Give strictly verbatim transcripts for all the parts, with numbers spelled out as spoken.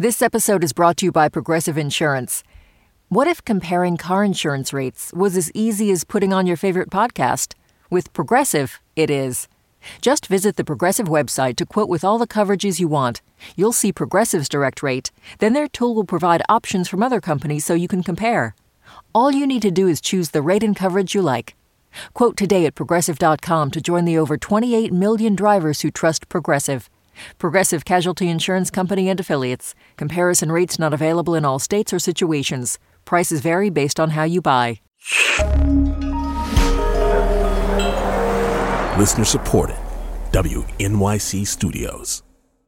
This episode is brought to you by Progressive Insurance. What if comparing car insurance rates was as easy as putting on your favorite podcast? With Progressive, it is. Just visit the Progressive website to quote with all the coverages you want. You'll see Progressive's direct rate. Then their tool will provide options from other companies so you can compare. All you need to do is choose the rate and coverage you like. Quote today at Progressive dot com to join the over twenty-eight million drivers who trust Progressive. Progressive Casualty Insurance Company and Affiliates. Comparison rates not available in all states or situations. Prices vary based on how you buy. Listener supported. W N Y C Studios.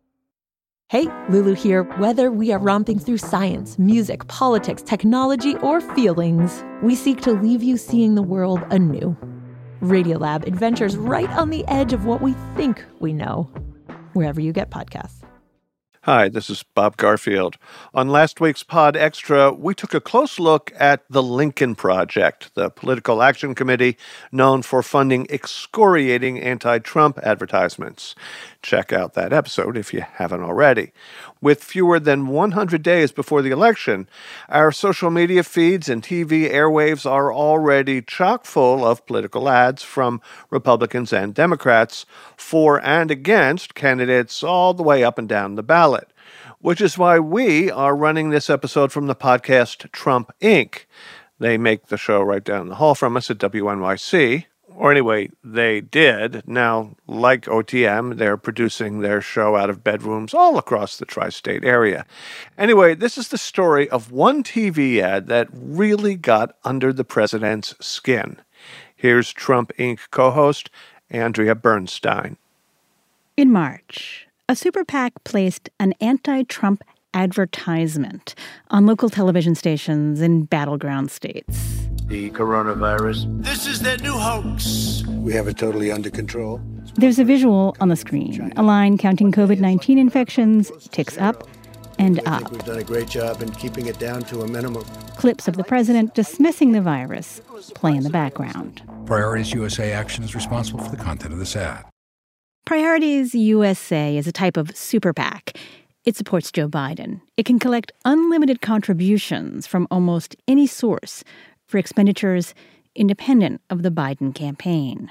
Hey, Lulu here. Whether we are romping through science, music, politics, technology, or feelings, we seek to leave you seeing the world anew. Radiolab adventures right on the edge of what we think we know. Wherever you get podcasts. Hi, this is Bob Garfield. On last week's Pod Extra, we took a close look at the Lincoln Project, the political action committee known for funding excoriating anti-Trump advertisements. Check out that episode if you haven't already. With fewer than one hundred days before the election, our social media feeds and T V airwaves are already chock full of political ads from Republicans and Democrats for and against candidates all the way up and down the ballot, which is why we are running this episode from the podcast Trump Incorporated. They make the show right down the hall from us at W N Y C. Or anyway, they did. Now, like O T M, they're producing their show out of bedrooms all across the tri-state area. Anyway, this is the story of one T V ad that really got under the president's skin. Here's Trump Incorporated co-host Andrea Bernstein. In March, a super PAC placed an anti-Trump advertisement on local television stations in battleground states. The coronavirus. This is their new hoax. We have it totally under control. There's a visual on the screen. A line counting covid nineteen infections ticks up and up. I think we've done a great job in keeping it down to a minimum. Clips of the president dismissing the virus play in the background. Priorities U S A Action is responsible for the content of this ad. Priorities U S A is a type of super PAC. It supports Joe Biden. It can collect unlimited contributions from almost any source for expenditures independent of the Biden campaign.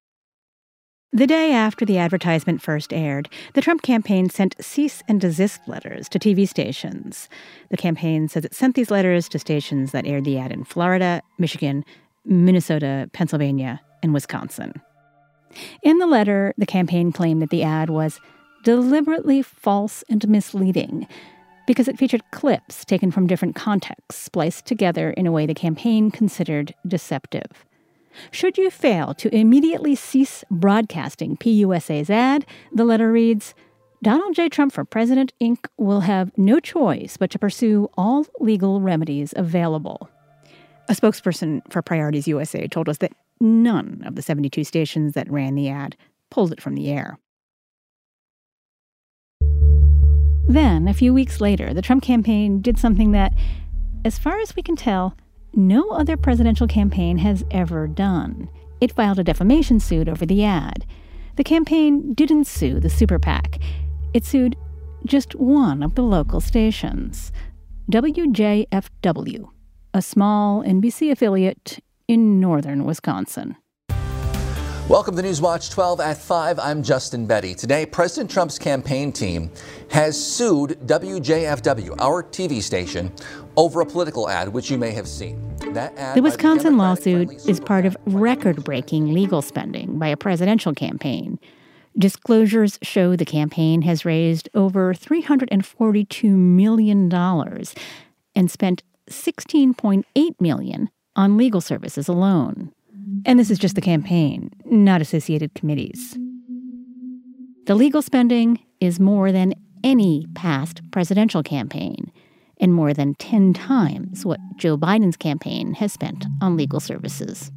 The day after the advertisement first aired, the Trump campaign sent cease and desist letters to T V stations. The campaign says it sent these letters to stations that aired the ad in Florida, Michigan, Minnesota, Pennsylvania, and Wisconsin. In the letter, the campaign claimed that the ad was deliberately false and misleading because it featured clips taken from different contexts, spliced together in a way the campaign considered deceptive. Should you fail to immediately cease broadcasting P U S A's ad, the letter reads, Donald J. Trump for President, Incorporated will have no choice but to pursue all legal remedies available. A spokesperson for Priorities U S A told us that none of the seventy-two stations that ran the ad pulled it from the air. Then, a few weeks later, the Trump campaign did something that, as far as we can tell, no other presidential campaign has ever done. It filed a defamation suit over the ad. The campaign didn't sue the super PAC. It sued just one of the local stations, W J F W, a small N B C affiliate in northern Wisconsin. Welcome to Newswatch twelve at five. I'm Justin Betty. Today, President Trump's campaign team has sued W J F W, our T V station, over a political ad, which you may have seen. That ad the Wisconsin the lawsuit is part of record-breaking legal spending by a presidential campaign. Disclosures show the campaign has raised over three hundred forty-two million dollars and spent sixteen point eight million dollars on legal services alone. And this is just the campaign, not associated committees. The legal spending is more than any past presidential campaign, and more than ten times what Joe Biden's campaign has spent on legal services.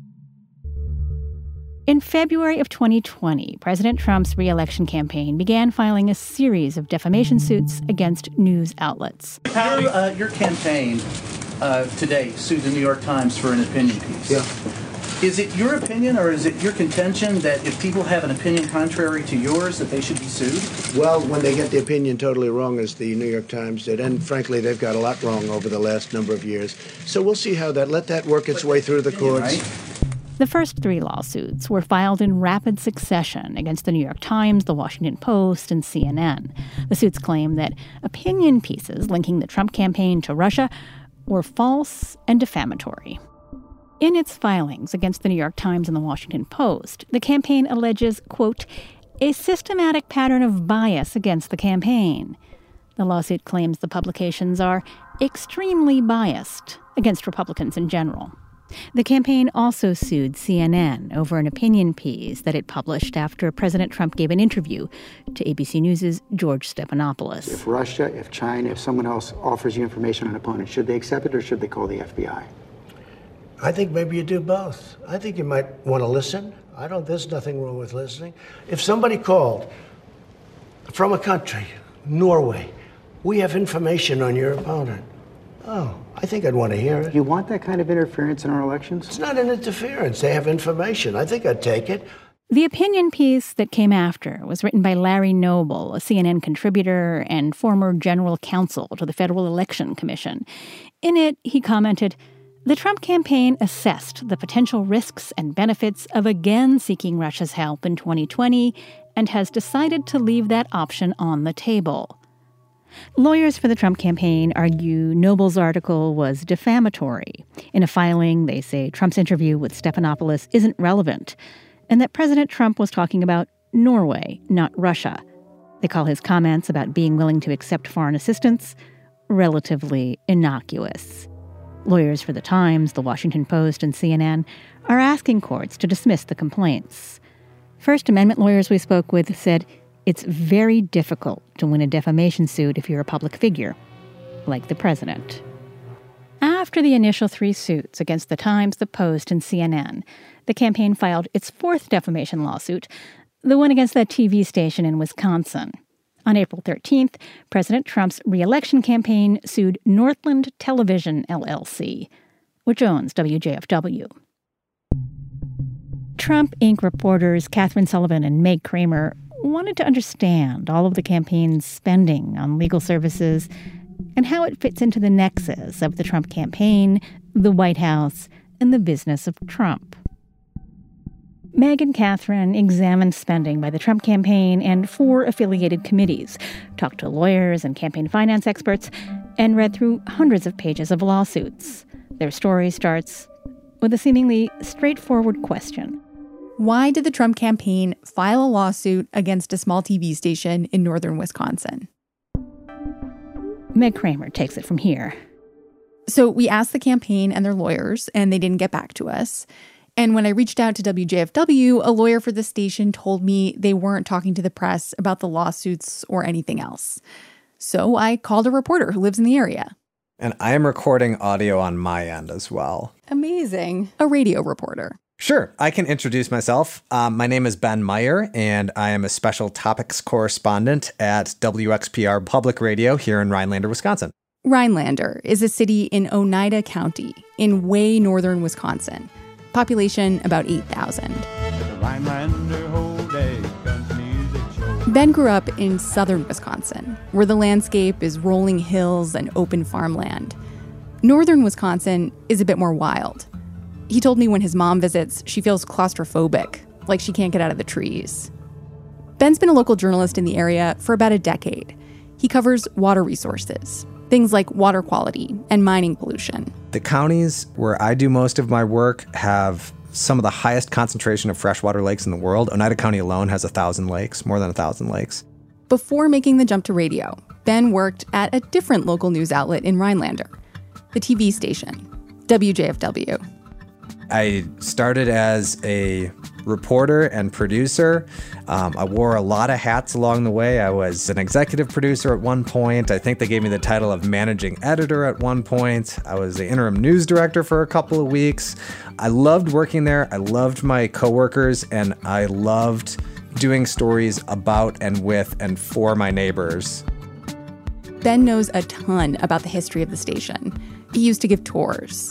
In February of twenty twenty, President Trump's re-election campaign began filing a series of defamation suits against news outlets. Your, uh, your campaign uh, today sued the New York Times for an opinion piece. Yeah. Is it your opinion or is it your contention that if people have an opinion contrary to yours that they should be sued? Well, when they get the opinion totally wrong, as the New York Times did, and frankly, they've got a lot wrong over the last number of years. So we'll see how that, let that work its way through the courts. The first three lawsuits were filed in rapid succession against the New York Times, the Washington Post, and C N N. The suits claim that opinion pieces linking the Trump campaign to Russia were false and defamatory. In its filings against the New York Times and the Washington Post, the campaign alleges, quote, a systematic pattern of bias against the campaign. The lawsuit claims the publications are extremely biased against Republicans in general. The campaign also sued C N N over an opinion piece that it published after President Trump gave an interview to A B C News' George Stephanopoulos. If Russia, if China, if someone else offers you information on an opponent, should they accept it or should they call the F B I? I think maybe you do both. I think you might want to listen. I don't, there's nothing wrong with listening. If somebody called from a country, Norway, we have information on your opponent. Oh, I think I'd want to hear it. You want that kind of interference in our elections? It's not an interference. They have information. I think I'd take it. The opinion piece that came after was written by Larry Noble, a C N N contributor and former general counsel to the Federal Election Commission. In it, he commented, the Trump campaign assessed the potential risks and benefits of again seeking Russia's help in twenty twenty and has decided to leave that option on the table. Lawyers for the Trump campaign argue Noble's article was defamatory. In a filing, they say Trump's interview with Stephanopoulos isn't relevant, and that President Trump was talking about Norway, not Russia. They call his comments about being willing to accept foreign assistance relatively innocuous. Lawyers for the Times, the Washington Post, and C N N are asking courts to dismiss the complaints. First Amendment lawyers we spoke with said it's very difficult to win a defamation suit if you're a public figure, like the president. After the initial three suits against the Times, the Post, and C N N, the campaign filed its fourth defamation lawsuit, the one against that T V station in Wisconsin. On April thirteenth, President Trump's re-election campaign sued Northland Television, L L C, which owns W J F W. Trump Incorporated reporters Catherine Sullivan and Meg Kramer wanted to understand all of the campaign's spending on legal services and how it fits into the nexus of the Trump campaign, the White House, and the business of Trump. Meg and Catherine examined spending by the Trump campaign and four affiliated committees, talked to lawyers and campaign finance experts, and read through hundreds of pages of lawsuits. Their story starts with a seemingly straightforward question. Why did the Trump campaign file a lawsuit against a small T V station in northern Wisconsin? Meg Kramer takes it from here. So we asked the campaign and their lawyers, and they didn't get back to us. And when I reached out to W J F W, a lawyer for the station told me they weren't talking to the press about the lawsuits or anything else. So I called a reporter who lives in the area. And I am recording audio on my end as well. Amazing. A radio reporter. Sure, I can introduce myself. Um, my name is Ben Meyer, and I am a special topics correspondent at W X P R Public Radio here in Rhinelander, Wisconsin. Rhinelander is a city in Oneida County in way northern Wisconsin. Population about eight thousand. Ben grew up in southern Wisconsin, where the landscape is rolling hills and open farmland. Northern Wisconsin is a bit more wild. He told me when his mom visits, she feels claustrophobic, like she can't get out of the trees. Ben's been a local journalist in the area for about a decade. He covers water resources, things like water quality and mining pollution. The counties where I do most of my work have some of the highest concentration of freshwater lakes in the world. Oneida County alone has a thousand lakes, more than a thousand lakes. Before making the jump to radio, Ben worked at a different local news outlet in Rhinelander, the T V station, W J F W. I started as a reporter and producer. Um, I wore a lot of hats along the way. I was an executive producer at one point. I think they gave me the title of managing editor at one point. I was the interim news director for a couple of weeks. I loved working there. I loved my coworkers, and I loved doing stories about and with and for my neighbors. Ben knows a ton about the history of the station. He used to give tours.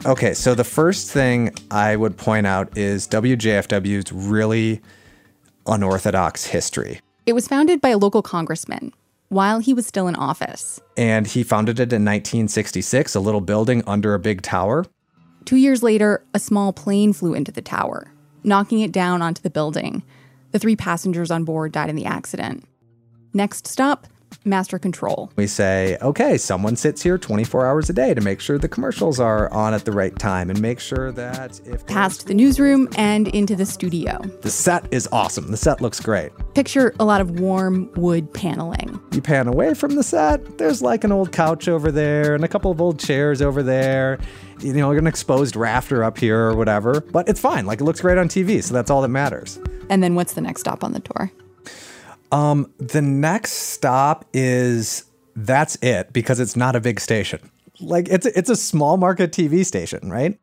Okay, so the first thing I would point out is W J F W's really unorthodox history. It was founded by a local congressman while he was still in office. And he founded it in nineteen sixty-six, a little building under a big tower. Two years later, a small plane flew into the tower, knocking it down onto the building. The three passengers on board died in the accident. Next stop, master control. We say, okay, someone sits here twenty-four hours a day to make sure the commercials are on at the right time and make sure that if... Past the newsroom and into the studio. The set is awesome. The set looks great. Picture a lot of warm wood paneling. You pan away from the set, there's like an old couch over there and a couple of old chairs over there. You know, an exposed rafter up here or whatever. But it's fine. Like, it looks great on T V, so that's all that matters. And then what's the next stop on the tour? Um, the next stop is, that's it, because it's not a big station. Like, it's a, it's a small market T V station, right?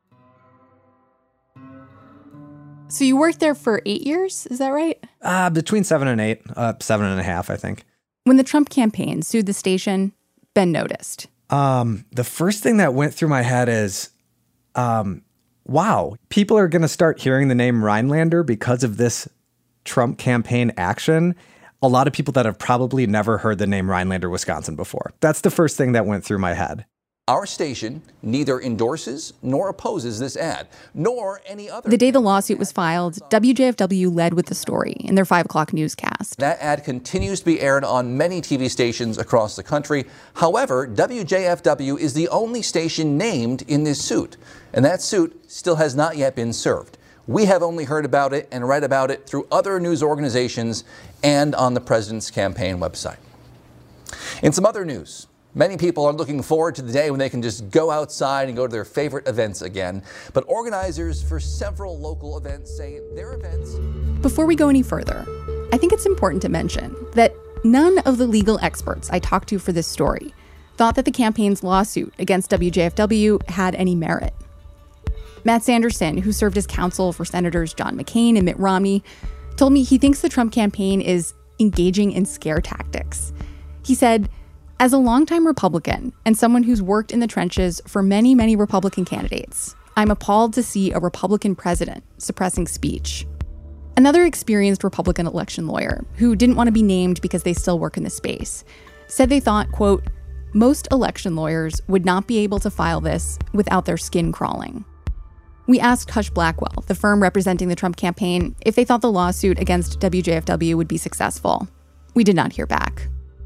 So you worked there for eight years, is that right? Uh, between seven and eight, uh, seven and a half, I think. When the Trump campaign sued the station, Ben noticed. Um, the first thing that went through my head is, um, wow, people are going to start hearing the name Rhinelander because of this Trump campaign action. A lot of people that have probably never heard the name Rhinelander, Wisconsin before. That's the first thing that went through my head. Our station neither endorses nor opposes this ad, nor any other. The day the lawsuit was filed, W J F W led with the story in their five o'clock newscast. That ad continues to be aired on many T V stations across the country. However, W J F W is the only station named in this suit, and that suit still has not yet been served. We have only heard about it and read about it through other news organizations and on the president's campaign website. In some other news, many people are looking forward to the day when they can just go outside and go to their favorite events again. But organizers for several local events say their events... Before we go any further, I think it's important to mention that none of the legal experts I talked to for this story thought that the campaign's lawsuit against W J F W had any merit. Matt Sanderson, who served as counsel for Senators John McCain and Mitt Romney, told me he thinks the Trump campaign is engaging in scare tactics. He said, as a longtime Republican and someone who's worked in the trenches for many, many Republican candidates, I'm appalled to see a Republican president suppressing speech. Another experienced Republican election lawyer, who didn't want to be named because they still work in the space, said they thought, quote, most election lawyers would not be able to file this without their skin crawling. We asked Hush Blackwell, the firm representing the Trump campaign, if they thought the lawsuit against W J F W would be successful. We did not hear back.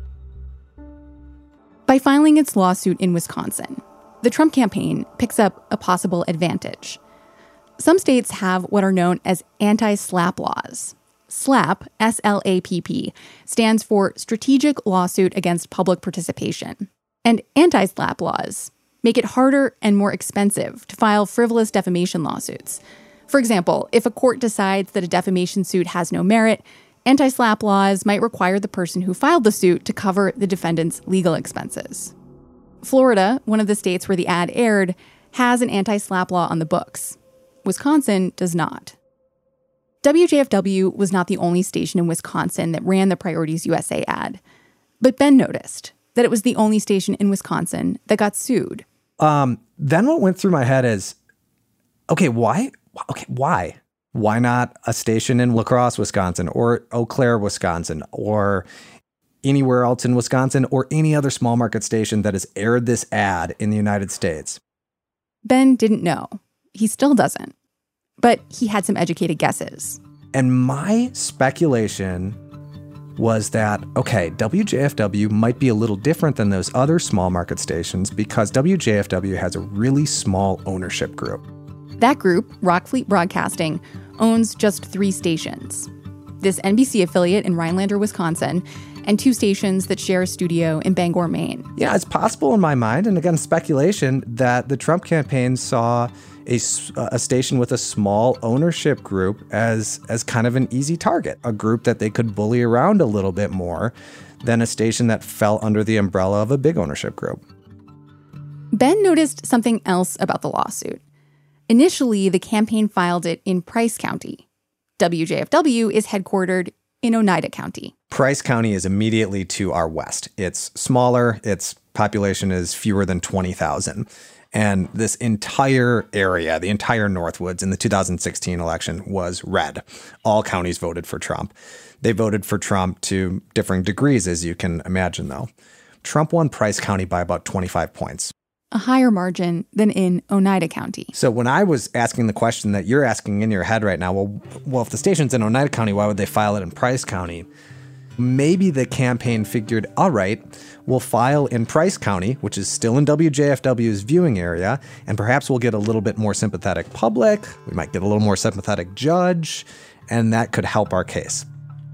By filing its lawsuit in Wisconsin, the Trump campaign picks up a possible advantage. Some states have what are known as anti-SLAPP laws. SLAPP, S L A P P, stands for Strategic Lawsuit Against Public Participation. And anti-SLAPP laws make it harder and more expensive to file frivolous defamation lawsuits. For example, if a court decides that a defamation suit has no merit, anti-SLAPP laws might require the person who filed the suit to cover the defendant's legal expenses. Florida, one of the states where the ad aired, has an anti-SLAPP law on the books. Wisconsin does not. W J F W was not the only station in Wisconsin that ran the Priorities U S A ad. But Ben noticed that it was the only station in Wisconsin that got sued. Um, then what went through my head is, okay, why? Okay, why? Why not a station in La Crosse, Wisconsin, or Eau Claire, Wisconsin, or anywhere else in Wisconsin, or any other small market station that has aired this ad in the United States? Ben didn't know. He still doesn't. But he had some educated guesses. And my speculation was that, okay, W J F W might be a little different than those other small market stations because W J F W has a really small ownership group. That group, Rockfleet Broadcasting, owns just three stations. This N B C affiliate in Rhinelander, Wisconsin, and two stations that share a studio in Bangor, Maine. Yeah, it's possible in my mind, and again, speculation, that the Trump campaign saw a, a station with a small ownership group as, as kind of an easy target, a group that they could bully around a little bit more than a station that fell under the umbrella of a big ownership group. Ben noticed something else about the lawsuit. Initially, the campaign filed it in Price County. W J F W is headquartered in Oneida County. Price County is immediately to our west. It's smaller, it's population is fewer than twenty thousand. And this entire area, the entire Northwoods in the two thousand sixteen election was red. All counties voted for Trump. They voted for Trump to differing degrees, as you can imagine, though. Trump won Price County by about twenty-five points. A higher margin than in Oneida County. So when I was asking the question that you're asking in your head right now, well, well, if the station's in Oneida County, why would they file it in Price County? Maybe the campaign figured, all right, we'll file in Price County, which is still in W J F W's viewing area, and perhaps we'll get a little bit more sympathetic public, we might get a little more sympathetic judge, and that could help our case.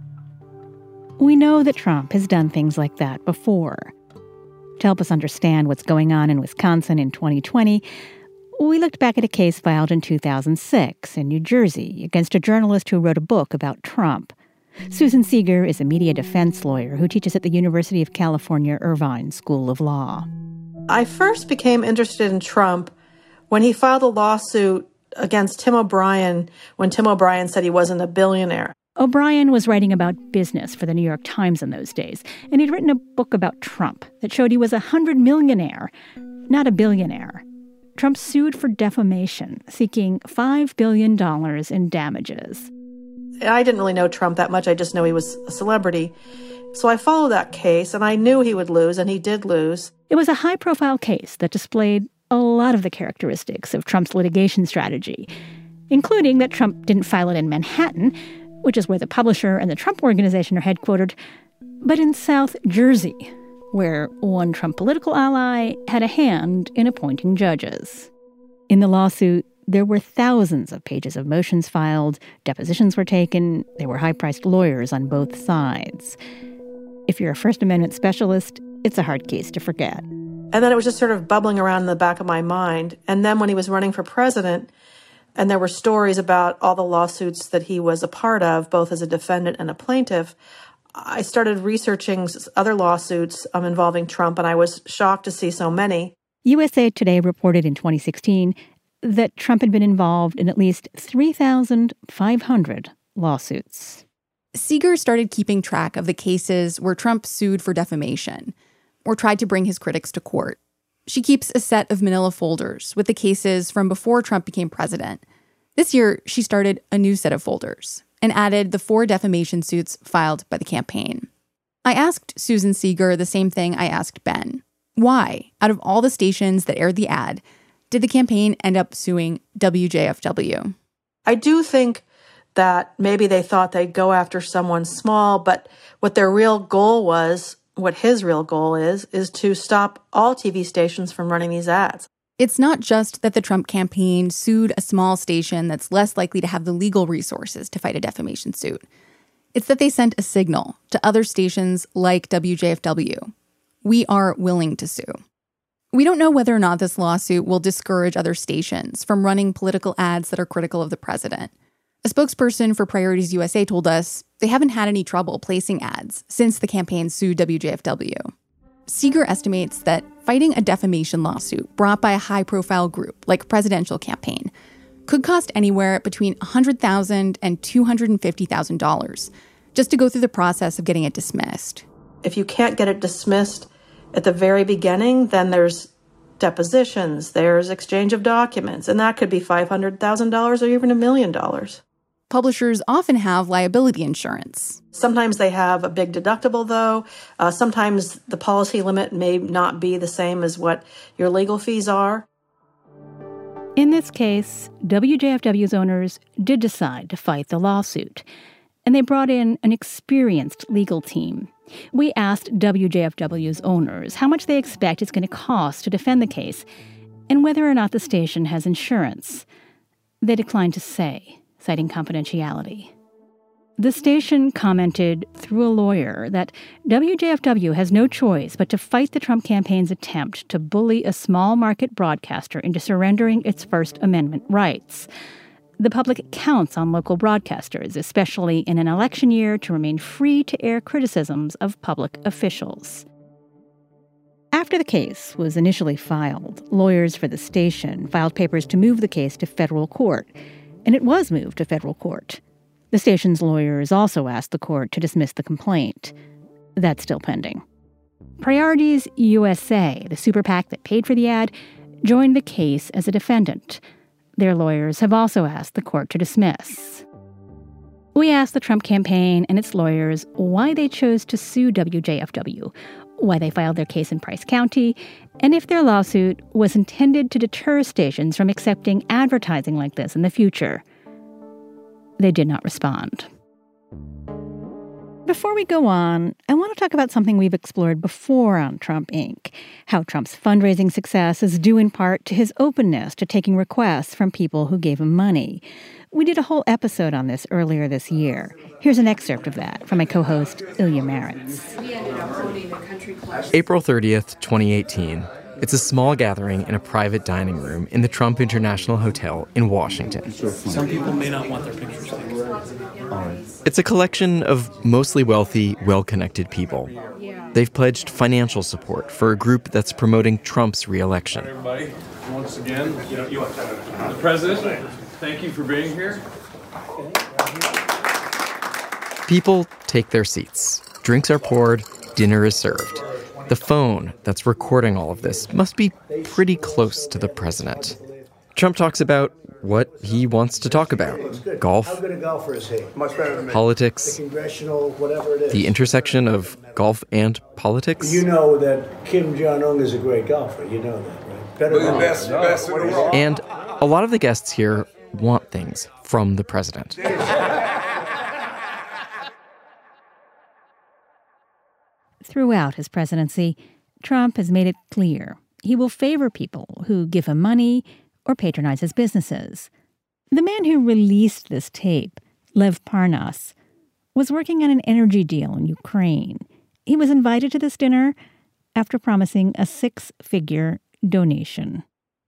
We know that Trump has done things like that before. To help us understand what's going on in Wisconsin in twenty twenty, we looked back at a case filed in two thousand six in New Jersey against a journalist who wrote a book about Trump. Susan Seeger is a media defense lawyer who teaches at the University of California, Irvine School of Law. I first became interested in Trump when he filed a lawsuit against Tim O'Brien when Tim O'Brien said he wasn't a billionaire. O'Brien was writing about business for the New York Times in those days, and he'd written a book about Trump that showed he was a hundred millionaire, not a billionaire. Trump sued for defamation, seeking five billion dollars in damages. I didn't really know Trump that much. I just know he was a celebrity. So I followed that case, and I knew he would lose, and he did lose. It was a high-profile case that displayed a lot of the characteristics of Trump's litigation strategy, including that Trump didn't file it in Manhattan, which is where the publisher and the Trump Organization are headquartered, but in South Jersey, where one Trump political ally had a hand in appointing judges. In the lawsuit, there were thousands of pages of motions filed, depositions were taken, there were high-priced lawyers on both sides. If you're a First Amendment specialist, it's a hard case to forget. And then it was just sort of bubbling around in the back of my mind. And then when he was running for president, and there were stories about all the lawsuits that he was a part of, both as a defendant and a plaintiff, I started researching other lawsuits um, involving Trump, and I was shocked to see so many. U S A Today reported in twenty sixteen that Trump had been involved in at least three thousand five hundred lawsuits. Seeger started keeping track of the cases where Trump sued for defamation or tried to bring his critics to court. She keeps a set of manila folders with the cases from before Trump became president. This year, she started a new set of folders and added the four defamation suits filed by the campaign. I asked Susan Seeger the same thing I asked Ben. Why, out of all the stations that aired the ad, did the campaign end up suing W J F W? I do think that maybe they thought they'd go after someone small, but what their real goal was, what his real goal is, is to stop all T V stations from running these ads. It's not just that the Trump campaign sued a small station that's less likely to have the legal resources to fight a defamation suit. It's that they sent a signal to other stations like W J F W. We are willing to sue. We don't know whether or not this lawsuit will discourage other stations from running political ads that are critical of the president. A spokesperson for Priorities U S A told us they haven't had any trouble placing ads since the campaign sued W J F W. Seeger estimates that fighting a defamation lawsuit brought by a high-profile group like a presidential campaign could cost anywhere between one hundred thousand dollars and two hundred fifty thousand dollars just to go through the process of getting it dismissed. If you can't get it dismissed at the very beginning, then there's depositions, there's exchange of documents, and that could be five hundred thousand dollars or even a million dollars. Publishers often have liability insurance. Sometimes they have a big deductible, though. Uh, sometimes the policy limit may not be the same as what your legal fees are. In this case, W J F W's owners did decide to fight the lawsuit, and they brought in an experienced legal team. We asked W J F W's owners how much they expect it's going to cost to defend the case and whether or not the station has insurance. They declined to say, citing confidentiality. The station commented through a lawyer that W J F W has no choice but to fight the Trump campaign's attempt to bully a small market broadcaster into surrendering its First Amendment rights. The public counts on local broadcasters, especially in an election year, to remain free to air criticisms of public officials. After the case was initially filed, lawyers for the station filed papers to move the case to federal court, and it was moved to federal court. The station's lawyers also asked the court to dismiss the complaint. That's still pending. Priorities U S A, the super PAC that paid for the ad, joined the case as a defendant. Their lawyers have also asked the court to dismiss. We asked the Trump campaign and its lawyers why they chose to sue W J F W, why they filed their case in Price County, and if their lawsuit was intended to deter stations from accepting advertising like this in the future. They did not respond. Before we go on, I want to talk about something we've explored before on Trump Incorporated, how Trump's fundraising success is due in part to his openness to taking requests from people who gave him money. We did a whole episode on this earlier this year. Here's an excerpt of that from my co-host, Ilya Marritz. April thirtieth, twenty eighteen. It's a small gathering in a private dining room in the Trump International Hotel in Washington. Some people may not want their pictures taken. It's a collection of mostly wealthy, well-connected people. They've pledged financial support for a group that's promoting Trump's re-election. Everybody, once again, the president, thank you for being here. People take their seats. Drinks are poured, dinner is served. The phone that's recording all of this must be pretty close to the president. Trump talks about what he wants to talk about. Golf, How good a golfer is he? Much better than me. Politics, The congressional, whatever it is. the intersection of golf and politics. You know that Kim Jong-un is a great golfer. You know that, right? Better than best, best in the world. And a lot of the guests here want things from the president. Throughout his presidency, Trump has made it clear he will favor people who give him money or patronize his businesses. The man who released this tape, Lev Parnas, was working on an energy deal in Ukraine. He was invited to this dinner after promising a six-figure donation.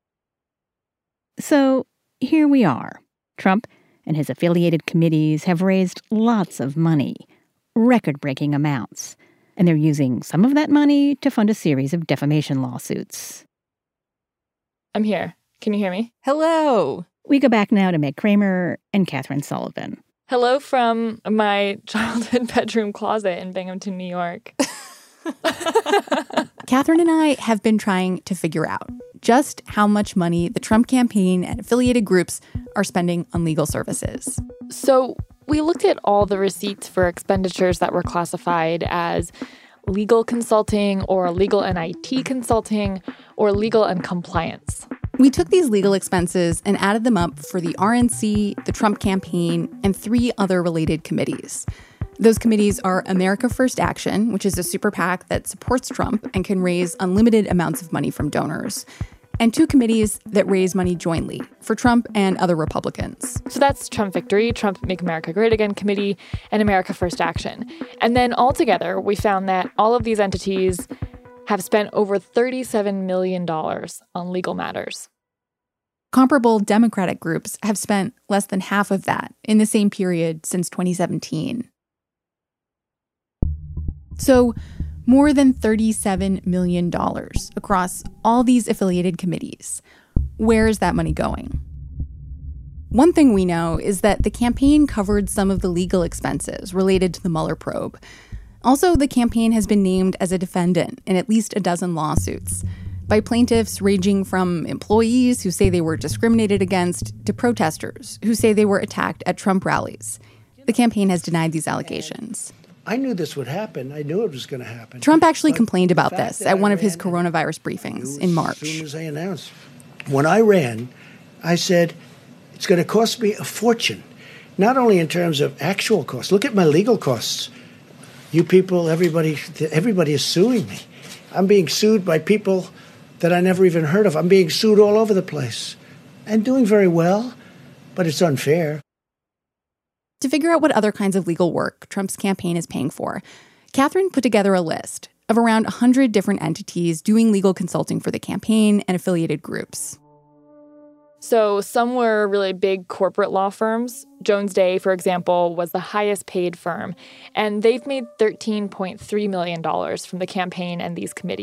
So here we are. Trump and his affiliated committees have raised lots of money, record-breaking amounts, and they're using some of that money to fund a series of defamation lawsuits. I'm here. Can you hear me? Hello. We go back now to Meg Kramer and Catherine Sullivan. Hello from my childhood bedroom closet in Binghamton, New York. Catherine and I have been trying to figure out just how much money the Trump campaign and affiliated groups are spending on legal services. So we looked at all the receipts for expenditures that were classified as legal consulting or legal and I T consulting or legal and compliance. We took these legal expenses and added them up for the R N C, the Trump campaign, and three other related committees. Those committees are America First Action, which is a super PAC that supports Trump and can raise unlimited amounts of money from donors, and two committees that raise money jointly for Trump and other Republicans. So that's Trump Victory, Trump Make America Great Again Committee, and America First Action. And then altogether, we found that all of these entities have spent over thirty-seven million dollars on legal matters. Comparable Democratic groups have spent less than half of that in the same period since twenty seventeen. So, more than thirty-seven million dollars across all these affiliated committees. Where is that money going? One thing we know is that the campaign covered some of the legal expenses related to the Mueller probe. Also, the campaign has been named as a defendant in at least a dozen lawsuits by plaintiffs ranging from employees who say they were discriminated against to protesters who say they were attacked at Trump rallies. The campaign has denied these allegations. I knew this would happen. I knew it was going to happen. Trump actually complained about this at one of his coronavirus briefings in March. As soon as I announced. When I ran, I said, it's going to cost me a fortune, not only in terms of actual costs. Look at my legal costs. You people, everybody, everybody is suing me. I'm being sued by people that I never even heard of. I'm being sued all over the place and doing very well, but it's unfair. To figure out what other kinds of legal work Trump's campaign is paying for, Catherine put together a list of around one hundred different entities doing legal consulting for the campaign and affiliated groups. So some were really big corporate law firms. Jones Day, for example, was the highest paid firm, and they've made thirteen point three million dollars from the campaign and these committees.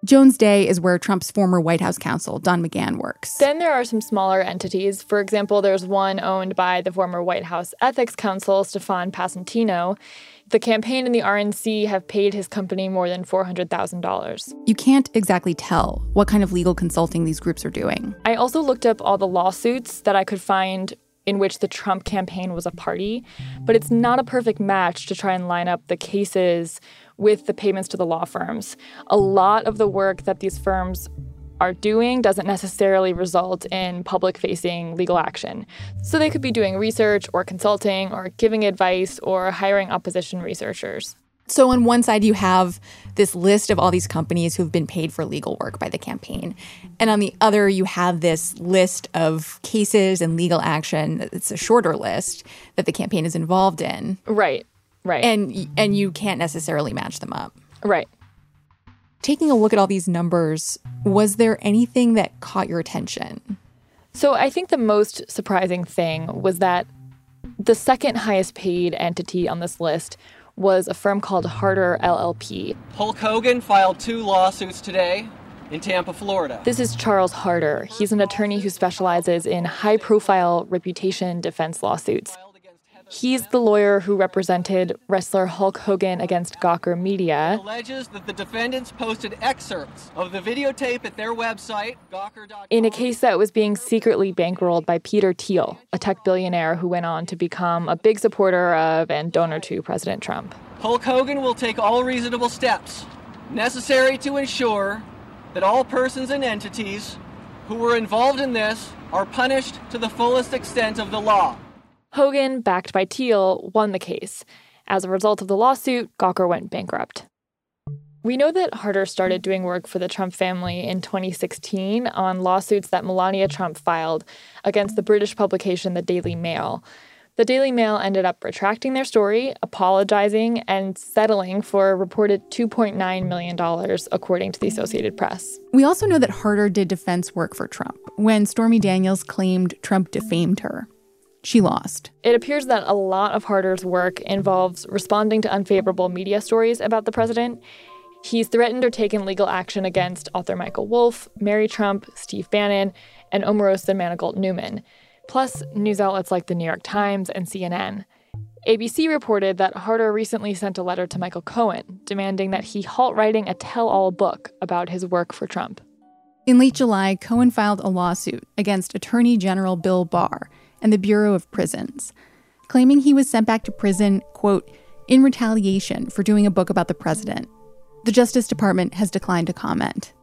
Jones Day is where Trump's former White House counsel, Don McGahn, works. Then there are some smaller entities. For example, there's one owned by the former White House ethics counsel, Stefan Passantino. The campaign and the R N C have paid his company more than four hundred thousand dollars. You can't exactly tell what kind of legal consulting these groups are doing. I also looked up all the lawsuits that I could find in which the Trump campaign was a party, but it's not a perfect match to try and line up the cases with the payments to the law firms. A lot of the work that these firms are doing doesn't necessarily result in public-facing legal action. So they could be doing research or consulting or giving advice or hiring opposition researchers. So on one side, you have this list of all these companies who've been paid for legal work by the campaign. And on the other, you have this list of cases and legal action. It's a shorter list that the campaign is involved in. Right, right. And and you can't necessarily match them up. Right. Taking a look at all these numbers, was there anything that caught your attention? So I think the most surprising thing was that the second highest paid entity on this list was a firm called Harder L L P. Hulk Hogan filed two lawsuits today in Tampa, Florida. This is Charles Harder. He's an attorney who specializes in high-profile reputation defense lawsuits. He's the lawyer who represented wrestler Hulk Hogan against Gawker Media. It alleges that the defendants posted excerpts of the videotape at their website, gawker dot com. In a case that was being secretly bankrolled by Peter Thiel, a tech billionaire who went on to become a big supporter of and donor to President Trump. Hulk Hogan will take all reasonable steps necessary to ensure that all persons and entities who were involved in this are punished to the fullest extent of the law. Hogan, backed by Thiel, won the case. As a result of the lawsuit, Gawker went bankrupt. We know that Harder started doing work for the Trump family in twenty sixteen on lawsuits that Melania Trump filed against the British publication The Daily Mail. The Daily Mail ended up retracting their story, apologizing, and settling for a reported two point nine million dollars, according to the Associated Press. We also know that Harder did defense work for Trump when Stormy Daniels claimed Trump defamed her. She lost. It appears that a lot of Harder's work involves responding to unfavorable media stories about the president. He's threatened or taken legal action against author Michael Wolff, Mary Trump, Steve Bannon, and Omarosa Manigault Newman, plus news outlets like the New York Times and C N N. A B C reported that Harder recently sent a letter to Michael Cohen demanding that he halt writing a tell-all book about his work for Trump. In late July, Cohen filed a lawsuit against Attorney General Bill Barr and the Bureau of Prisons, claiming he was sent back to prison, quote, in retaliation for doing a book about the president. The Justice Department has declined to comment.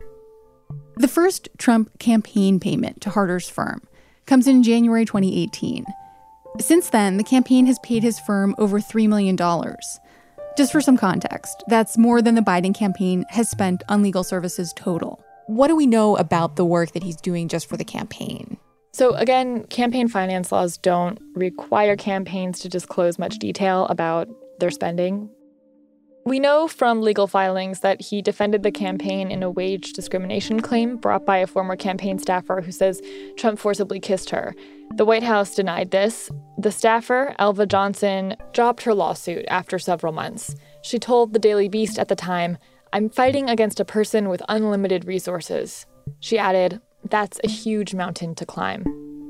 The first Trump campaign payment to Harder's firm comes in January twenty eighteen. Since then, the campaign has paid his firm over three million dollars. Just for some context, that's more than the Biden campaign has spent on legal services total. What do we know about the work that he's doing just for the campaign? So again, campaign finance laws don't require campaigns to disclose much detail about their spending. We know from legal filings that he defended the campaign in a wage discrimination claim brought by a former campaign staffer who says Trump forcibly kissed her. The White House denied this. The staffer, Elva Johnson, dropped her lawsuit after several months. She told the Daily Beast at the time, "I'm fighting against a person with unlimited resources." She added, "That's a huge mountain to climb."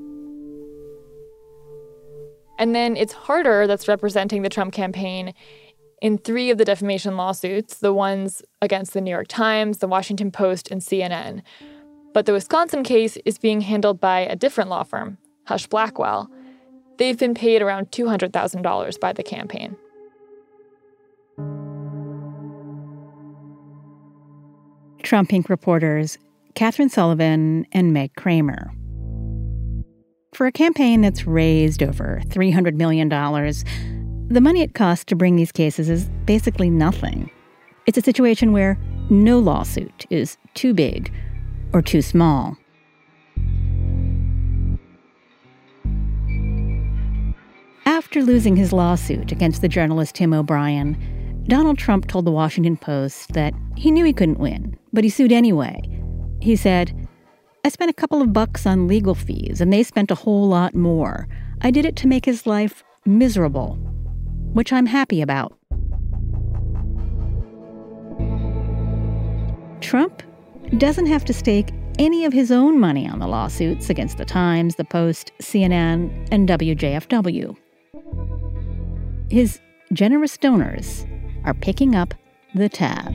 And then it's Harder that's representing the Trump campaign in three of the defamation lawsuits, the ones against the New York Times, the Washington Post, and C N N. But the Wisconsin case is being handled by a different law firm, Hush Blackwell. They've been paid around two hundred thousand dollars by the campaign. Trump Inc reporters Catherine Sullivan and Meg Kramer. For a campaign that's raised over three hundred million dollars, the money it costs to bring these cases is basically nothing. It's a situation where no lawsuit is too big or too small. After losing his lawsuit against the journalist Tim O'Brien, Donald Trump told the Washington Post that he knew he couldn't win, but he sued anyway. He said, "I spent a couple of bucks on legal fees, and they spent a whole lot more. I did it to make his life miserable, which I'm happy about." Trump doesn't have to stake any of his own money on the lawsuits against the Times, the Post, C N N, and W J F W. His generous donors are picking up the tab.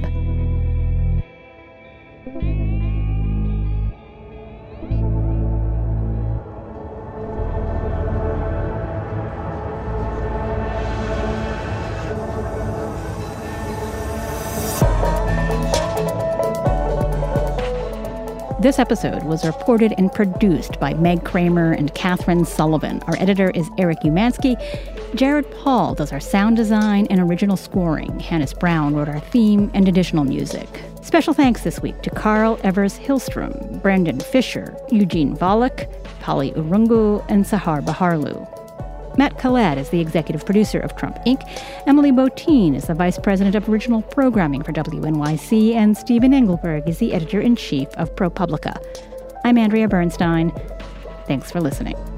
This episode was reported and produced by Meg Kramer and Catherine Sullivan. Our editor is Eric Umansky. Jared Paul does our sound design and original scoring. Hannes Brown wrote our theme and additional music. Special thanks this week to Carl Evers Hillstrom, Brendan Fisher, Eugene Volokh, Polly Urungu, and Sahar Baharlu. Matt Khaled is the executive producer of Trump, Incorporated. Emily Botein is the vice president of original programming for W N Y C, and Stephen Engelberg is the editor-in-chief of ProPublica. I'm Andrea Bernstein. Thanks for listening.